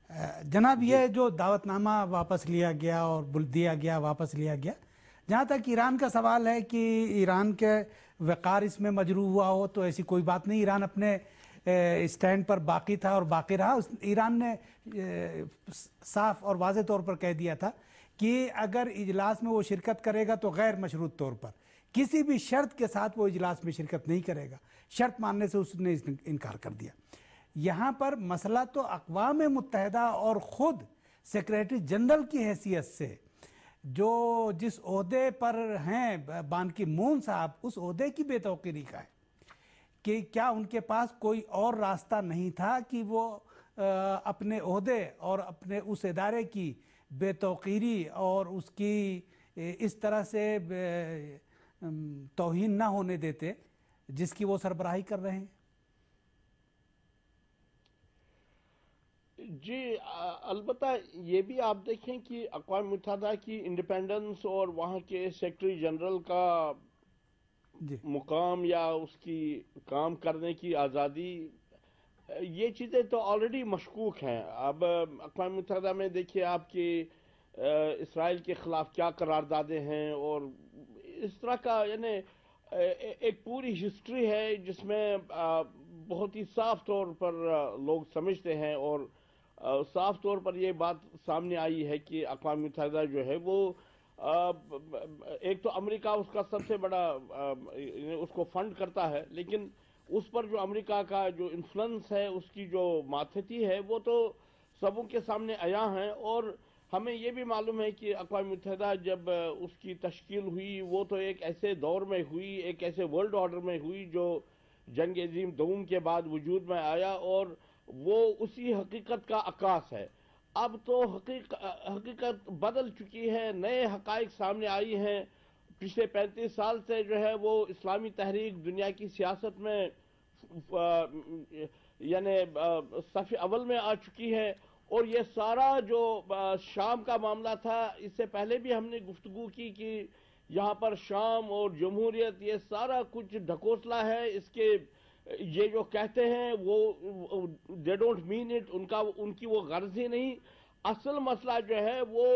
जनाब ये जो दावतनामा वापस लिया गया और दिया गया वापस लिया गया, जहाँ तक ईरान का सवाल है कि ईरान के वक़ार इसमें मजरूह हुआ हो तो ऐसी कोई बात नहीं। ईरान अपने स्टैंड पर बाकी था और बाकी रहा। ईरान ने साफ और वाज़े तौर पर कह दिया था कि अगर इजलास में वो शिरकत करेगा तो गैर मशरूत तौर पर, किसी भी शर्त के साथ वो इजलास में शिरकत नहीं करेगा। शर्त मानने से उसने इनकार कर दिया। यहाँ पर मसला तो अक़वाम मुत्तहिदा और ख़ुद सेक्रेटरी जनरल की हैसियत से जो जिस ओहदे पर हैं बान की मून साहब, उस ओहदे की बेतौकीरी का है कि क्या उनके पास कोई और रास्ता नहीं था कि वो अपने ओहदे और अपने उस इदारे की बेतौकीरी और उसकी इस तरह से तौहीन ना होने देते जिसकी वो सरबराही कर रहे हैं। जी अलबत्ता ये भी आप देखें कि अक़वाम मुत्तहिदा की इंडिपेंडेंस और वहाँ के सेक्रेटरी जनरल का मुकाम या उसकी काम करने की आज़ादी, ये चीज़ें तो ऑलरेडी मशकूक हैं। अब अक़वाम मुत्तहिदा में देखिए आपकी इसराइल के ख़िलाफ़ क्या करारदादें हैं और इस तरह का, यानी एक पूरी हिस्ट्री है जिसमें बहुत ही साफ तौर पर लोग समझते हैं और साफ तौर पर ये बात सामने आई है कि अक़वाम मुत्तहिदा जो है वो एक तो अमेरिका उसका सबसे बड़ा उसको फंड करता है, लेकिन उस पर जो अमेरिका का जो इन्फ्लुएंस है, उसकी जो मातहती है, वो तो सबों के सामने आया है। और हमें ये भी मालूम है कि अक़वाम मुत्तहिदा जब उसकी तश्कील हुई वो तो एक ऐसे दौर में हुई, एक ऐसे वर्ल्ड ऑर्डर में हुई जो जंग अज़ीम दोम के बाद वजूद में आया और वो उसी हकीकत का अक्कास है। अब तो हकीकत बदल चुकी है, नए हक़ाइक़ सामने आई हैं। पिछले 35 साल से जो है वो इस्लामी तहरीक दुनिया की सियासत में यानी सफ़ अव्वल में आ चुकी है। और ये सारा जो शाम का मामला था, इससे पहले भी हमने गुफ्तगू की कि यहाँ पर शाम और जमहूरियत ये सारा कुछ ढकोसला है। इसके ये जो कहते हैं वो दे डोंट मीन इट, उनकी वो गर्ज ही नहीं। असल मसला जो है वो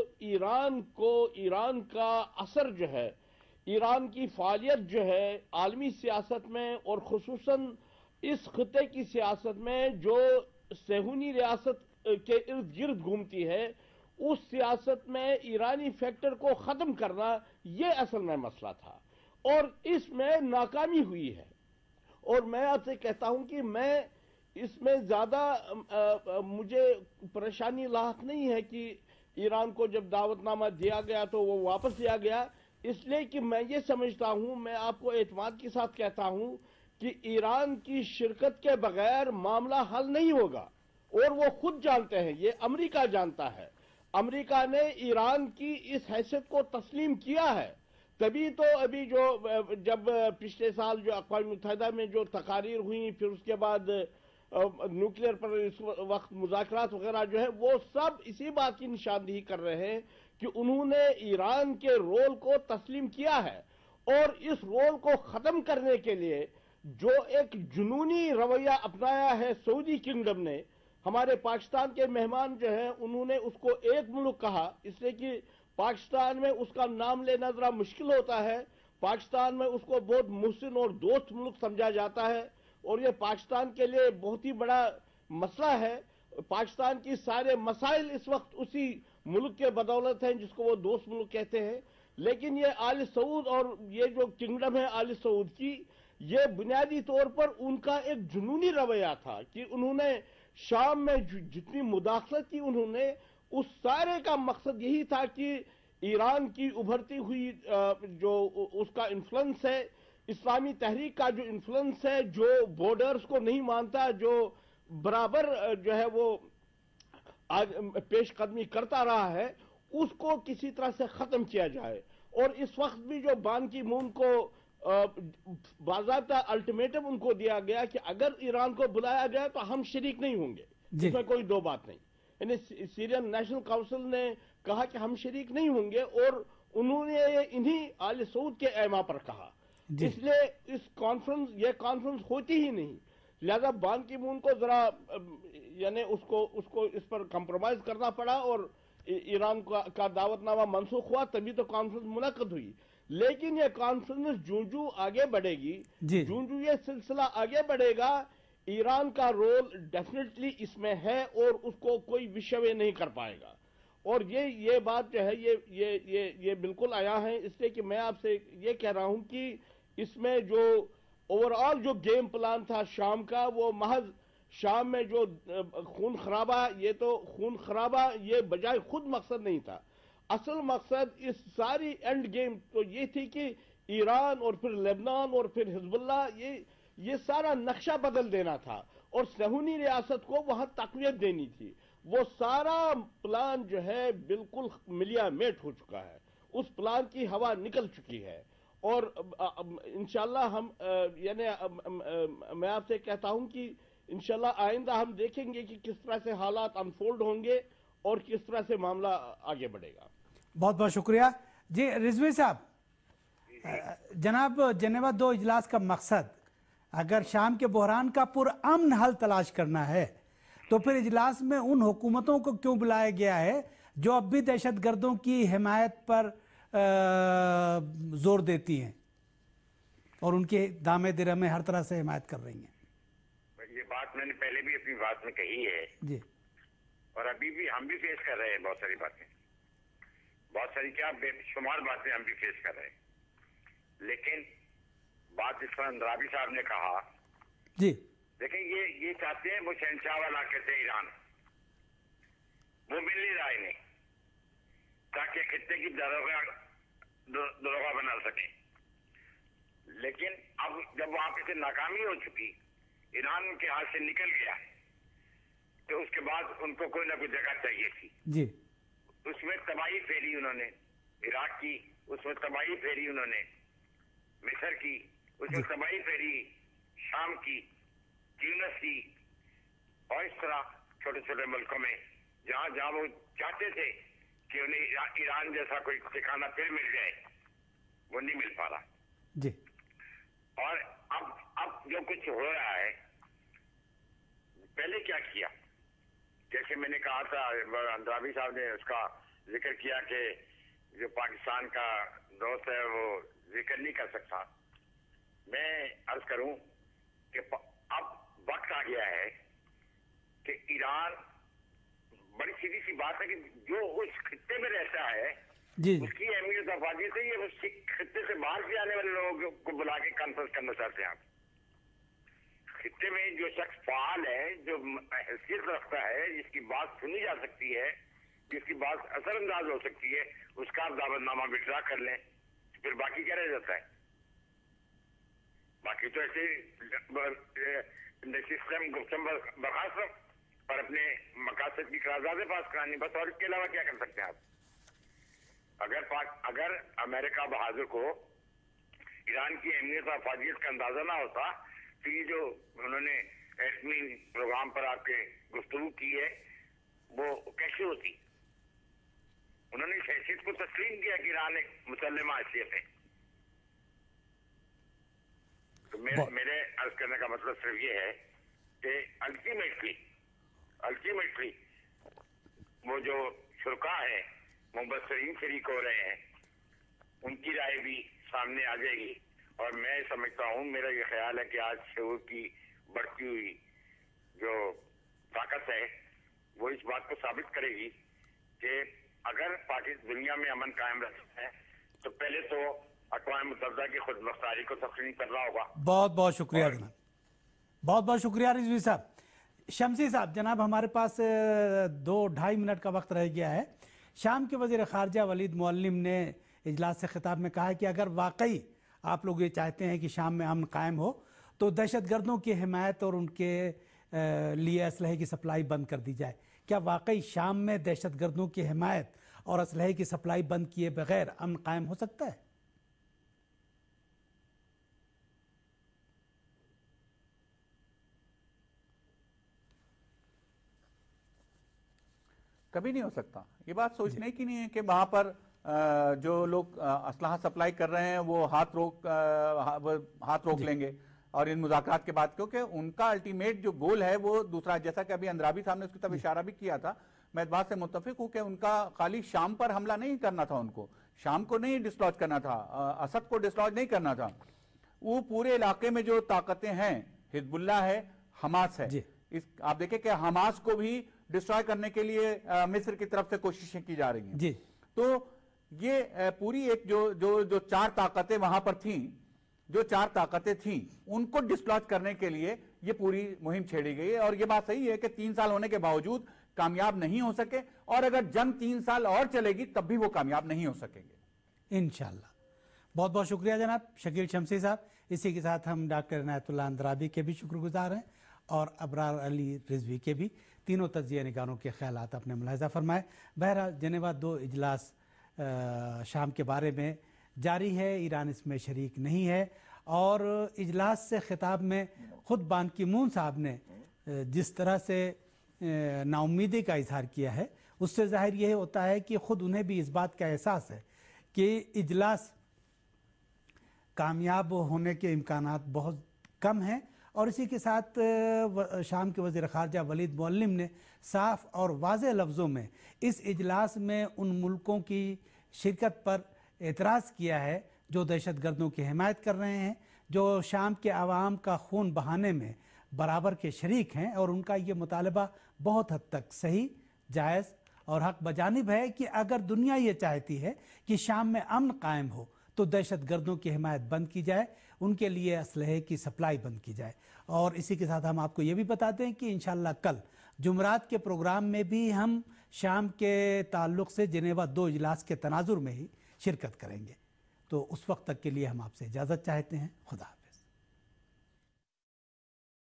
ईरान का असर जो है, ईरान की फालियत जो है आलमी सियासत में और खुसूसन इस खिते की सियासत में जो सेहूनी रियासत के इर्द गिर्द घूमती है, उस सियासत में ईरानी फैक्टर को ख़त्म करना ये असल में मसला था और इसमें नाकामी हुई है। और मैं आपसे कहता हूं कि मैं इसमें ज़्यादा मुझे परेशानी लाहक नहीं है कि ईरान को जब दावतनामा दिया गया तो वो वापस लिया गया, इसलिए कि मैं ये समझता हूं, मैं आपको एतमाद के साथ कहता हूं कि ईरान की शिरकत के बगैर मामला हल नहीं होगा और वो खुद जानते हैं, ये अमेरिका जानता है। अमेरिका ने ईरान की इस हैसियत को तस्लीम किया है, तभी तो अभी जो जब पिछले साल जो अक़वाम मुत्तहिदा में जो तकारीर हुई, फिर उसके बाद न्यूक्लियर पर इस वक्त मुज़ाकरात वगैरह जो है, वो सब इसी बात की निशानदेही कर रहे हैं कि उन्होंने ईरान के रोल को तस्लीम किया है। और इस रोल को ख़त्म करने के लिए जो एक जुनूनी रवैया अपनाया है सऊदी किंगडम ने, हमारे पाकिस्तान के मेहमान जो हैं उन्होंने उसको एक मुल्क कहा, इसलिए कि पाकिस्तान में उसका नाम लेना जरा मुश्किल होता है। पाकिस्तान में उसको बहुत मुहसिन और दोस्त मुल्क समझा जाता है और ये पाकिस्तान के लिए बहुत ही बड़ा मसला है। पाकिस्तान की सारे मसाइल इस वक्त उसी मुल्क के बदौलत हैं जिसको वो दोस्त मुल्क कहते हैं। लेकिन ये आल सऊद और ये जो किंगडम है आल सऊद की, ये बुनियादी तौर पर उनका एक जुनूनी रवैया था कि उन्होंने शाम में जितनी मुदाखलत की उन्होंने, उस सारे का मकसद यही था कि ईरान की उभरती हुई जो उसका इन्फ्लुएंस है, इस्लामी तहरीक का जो इन्फ्लुएंस है, जो बॉर्डर्स को नहीं मानता, जो बराबर जो है वो पेश कदमी करता रहा है, उसको किसी तरह से खत्म किया जाए। और इस वक्त भी जो बान की मून को बाज़ाब्ता अल्टीमेटम उनको दिया गया कि अगर ईरान को बुलाया गया तो हम शरीक नहीं होंगे, इसमें कोई दो बात नहीं। यानी सीरियन नेशनल काउंसिल ने कहा कि हम शरीक नहीं होंगे और उन्होंने इन्हीं आल सऊद के ऐमा पर कहा। इसलिए ये कॉन्फ्रेंस होती ही नहीं। لہذا بان کی مون کو ذرا یعنی اس کو اس پر کمپرومائز کرنا پڑا اور ایران کا دعوت نامہ منسوخ ہوا، تبھی تو کانفرنس منعقد ہوئی. لیکن یہ کانفرنس جوں آگے بڑھے گی، جوں یہ سلسلہ آگے بڑھے گا، ایران کا رول ڈیفینیٹلی اس میں ہے اور اس کو کوئی وشوے نہیں کر پائے گا. اور یہ بات جو ہے یہ بالکل آیا ہے، اس لیے کہ میں آپ سے یہ کہہ رہا ہوں کہ اس میں جو اوور آل جو گیم پلان تھا شام کا، وہ محض شام میں جو خون خرابہ یہ بجائے خود مقصد نہیں تھا. اصل مقصد اس ساری اینڈ گیم تو یہ تھی کہ ایران اور پھر لبنان اور پھر حزب اللہ یہ سارا نقشہ بدل دینا تھا اور صہیونی ریاست کو وہاں تقویت دینی تھی. وہ سارا پلان جو ہے بالکل ملیا میٹ ہو چکا ہے، اس پلان کی ہوا نکل چکی ہے. اور انشاءاللہ ہم یعنی میں آپ سے کہتا ہوں کہ انشاءاللہ آئندہ ہم دیکھیں گے کہ کس طرح سے حالات انفولڈ ہوں گے اور کس طرح سے معاملہ آگے بڑھے گا. بہت بہت شکریہ. جی رضوی صاحب، جناب جنیوا 2 اجلاس کا مقصد اگر شام کے بحران کا پرامن حل تلاش کرنا ہے تو پھر اجلاس میں ان حکومتوں کو کیوں بلایا گیا ہے جو اب بھی دہشت گردوں کی حمایت پر زور دیتی ہیں اور ان کے دامے درہمے ہر طرح سے حمایت کر رہی ہیں؟ یہ بات میں نے پہلے بھی اپنی بات میں کہی ہے جی، اور ابھی بھی ہم بھی فیس کر رہے ہیں بہت ساری باتیں، بہت ساری کیا بے شمار باتیں ہم بھی فیس کر رہے ہیں. لیکن بات اس پر اندرابی صاحب نے کہا، جی دیکھیں یہ چاہتے ہیں وہ شہنشاہ والا کہتے ہیں ایران، وہ مل نہیں رہا انہیں تاکہ خطے کی دروگا بنا سکیں. لیکن اب جب وہاں پہ سے ناکامی ہو چکی، ایران ان کے ہاتھ سے نکل گیا، تو اس کے بعد ان کو کوئی نہ کوئی جگہ چاہیے تھی. جی، اس میں تباہی پھیری انہوں نے عراق کی، اس میں تباہی پھیری انہوں نے مصر کی، اس میں تباہی پھیری شام کی، تیونس کی، اور اس طرح چھوٹے چھوٹے ملکوں میں جہاں جہاں وہ چاہتے تھے کہ انہیں ایران جیسا کوئی ٹھکانہ پھر مل جائے، وہ نہیں مل پا رہا. جی، اور اب جو کچھ ہو رہا ہے، پہلے کیا کیا، جیسے میں نے کہا تھا، اندرابی صاحب نے اس کا ذکر کیا کہ جو پاکستان کا دوست ہے وہ ذکر نہیں کر سکتا. میں عرض کروں کہ اب وقت آ گیا ہے کہ ایران، بڑی سیدھی سی بات ہے کہ جو اس خطے میں رہتا ہے جی، اس کی اہمیت افادی سے یہ اس خطے سے باہر سے آنے والے لوگوں کو بلا کے کانفرنس کرنا چاہتے ہیں. آپ خطے میں جو شخص فعال ہے، جو حیثیت رکھتا ہے، جس کی بات سنی جا سکتی ہے، جس کی بات اثر انداز ہو سکتی ہے، اس کا آپ دعوت نامہ وڈرا کر لیں، پھر باقی کیا رہ جاتا ہے؟ باقی تو ایسے سسٹم گفتم برخاست اور اپنے مقاصد کی قراردادیں پاس کرانی، بس. اور اس کے علاوہ کیا کر سکتے ہیں آپ؟ اگر امریکہ بہادر کو ایران کی اہمیت اور افادیت کا اندازہ نہ ہوتا تو یہ جو انہوں نے ایٹمی پروگرام پر آپ کے گفتگو کی ہے وہ کیسے ہوتی؟ انہوں نے اس حیثیت کو تسلیم کیا کہ ایران ایک مسلمہ حیثیت ہے. تو میرے عرض کرنے کا مطلب صرف یہ ہے کہ الٹیمیٹلی وہ جو شرکاء ہیں، مبصرین شریک ہو رہے ہیں، ان کی رائے بھی سامنے آ جائے گی. اور میں سمجھتا ہوں، میرا یہ خیال ہے کہ آج شعور کی بڑھتی ہوئی جو طاقت ہے وہ اس بات کو ثابت کرے گی کہ اگر دنیا میں امن قائم رکھنا ہے تو پہلے تو اقوام متحدہ کی خود مختاری کو تسلیم کرنا ہوگا. بہت بہت شکریہ جناب، بہت بہت شکریہ رضوی صاحب. شمسی صاحب، جناب ہمارے پاس 2-2.5 منٹ کا وقت رہ گیا ہے. شام کے وزیر خارجہ ولید معلم نے اجلاس سے خطاب میں کہا ہے کہ اگر واقعی آپ لوگ یہ چاہتے ہیں کہ شام میں امن قائم ہو تو دہشت گردوں کی حمایت اور ان کے لیے اسلحے کی سپلائی بند کر دی جائے. کیا واقعی شام میں دہشت گردوں کی حمایت اور اسلحے کی سپلائی بند کیے بغیر امن قائم ہو سکتا ہے؟ کبھی نہیں ہو سکتا. یہ بات سوچنے کی نہیں ہے کہ وہاں پر جو لوگ اسلحہ سپلائی کر رہے ہیں وہ ہاتھ روک لیں گے. اور ان مذاکرات کے بعد، کیونکہ ان کا الٹیمیٹ جو گول ہے وہ دوسرا، جیسا کہ ابھی اندرابی صاحب نے اس کی طرف اشارہ بھی کیا تھا، میں اس بات سے متفق ہوں کہ ان کا خالی شام پر حملہ نہیں کرنا تھا، ان کو شام کو نہیں ڈسلوج کرنا تھا، اسد کو ڈسلوج نہیں کرنا تھا، وہ پورے علاقے میں جو طاقتیں ہیں، حزب اللہ ہے، حماس ہے، آپ دیکھیں کہ حماس کو بھی ڈسٹرائے کرنے کے لیے مصر کی طرف سے کوششیں کی جا رہی ہیں۔ تو یہ پوری ایک جو چار طاقتیں وہاں پر تھیں، ان کو ڈسلوج کرنے کے لیے یہ پوری مہم چھیڑی گئی ہے، اور یہ بات صحیح ہے کہ 3 سال ہونے کے باوجود کامیاب نہیں ہو سکے، اور اگر جنگ 3 سال اور چلے گی تب بھی وہ کامیاب نہیں ہو سکیں گے انشاءاللہ۔ بہت بہت شکریہ جناب شکیل شمسی صاحب۔ اسی کے ساتھ ہم ڈاکٹر عنایت اللہ اندرابی کے بھی شکر گزار ہیں، اور ابرار علی رضوی کے بھی، تینوں تجزیہ نگاروں کے خیالات اپنے ملاحظہ فرمائے۔ بہرحال جنیوا 2 اجلاس شام کے بارے میں جاری ہے، ایران اس میں شریک نہیں ہے، اور اجلاس سے خطاب میں خود بان کی مون صاحب نے جس طرح سے نا امیدی کا اظہار کیا ہے، اس سے ظاہر یہ ہوتا ہے کہ خود انہیں بھی اس بات کا احساس ہے کہ اجلاس کامیاب ہونے کے امکانات بہت کم ہیں، اور اسی کے ساتھ شام کے وزیر خارجہ ولید معلم نے صاف اور واضح لفظوں میں اس اجلاس میں ان ملکوں کی شرکت پر اعتراض کیا ہے جو دہشت گردوں کی حمایت کر رہے ہیں، جو شام کے عوام کا خون بہانے میں برابر کے شریک ہیں، اور ان کا یہ مطالبہ بہت حد تک صحیح، جائز اور حق بجانب ہے کہ اگر دنیا یہ چاہتی ہے کہ شام میں امن قائم ہو تو دہشت گردوں کی حمایت بند کی جائے، ان کے لیے اسلحے کی سپلائی بند کی جائے۔ اور اسی کے ساتھ ہم آپ کو یہ بھی بتاتے ہیں کہ انشاءاللہ کل جمعرات کے پروگرام میں بھی ہم شام کے تعلق سے جنیوا 2 اجلاس کے تناظر میں ہی شرکت کریں گے۔ تو اس وقت تک کے لیے ہم آپ سے اجازت چاہتے ہیں۔ خدا حافظ۔